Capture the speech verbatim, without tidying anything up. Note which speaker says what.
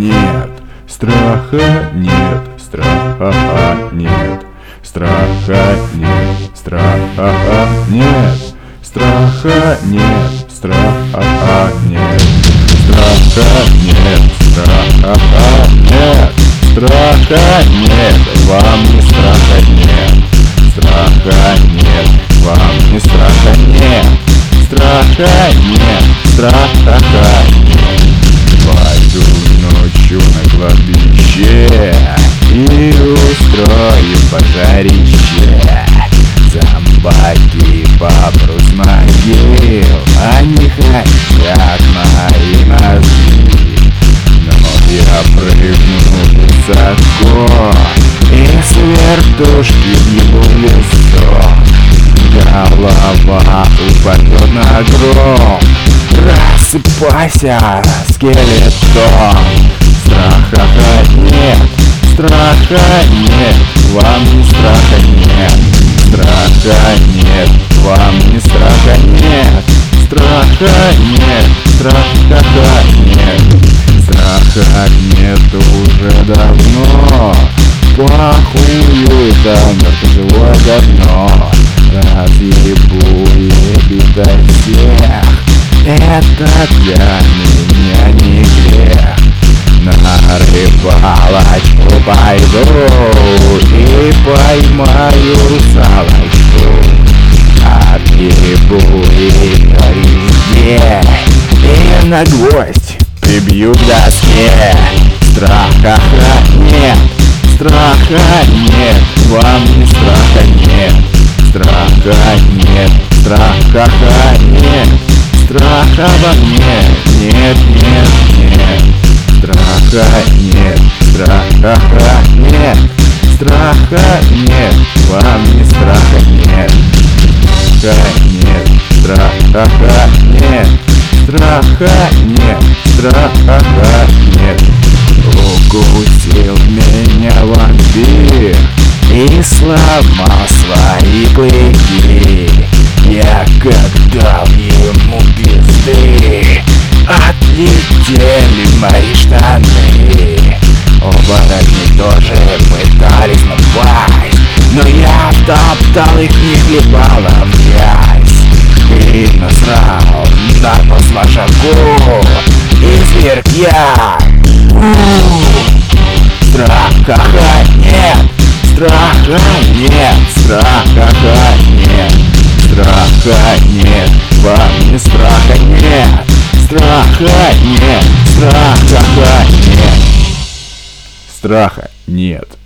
Speaker 1: нет, страха нет, страха нет, страха нет, страха нет, страха нет, страха нет, страха нет, страха нет, страха нет, вам не страха нет, страха нет, вам не страха нет, страха нет, страха нет. Пойду ночью на кладбище и устрою пожарище. Зомбаки попрут с могил, они хотят мои мозги. Но я прыгну высоко и с вертушки въебу в лицо. Голова упадет на гроб, рассыпайся, скелетон. Страха нет, страха нет, вам не страха нет, страха нет, вам не страха нет, страха нет, страха нет, страха нет уже давно. Похую там живое говно, разъебу и беда всех. Это для меня не грех. На рыбалочку пойду и поймаю русалочку. Отъебу и везде и на гвоздь прибью к доске. Страха нет, страха нет, вам не страха нет, страха нет, страха нет, страха во мне нет, нет, нет, страха нет, страха нет, страха нет, вам не страха нет, страха нет, страха нет, страха нет, страха нет. Укусил меня вампир и сломал свои клыки. Я как дал ему пизды, отлетели мои штаны. Оборотни тоже пытались напасть, но я топтал их не хлебалом грязь. И насрал на посмажаку, и зверг я. Страха нет, страха нет, страха нет, страха нет, вам не страха нет, страха нет, страха нет, страха нет.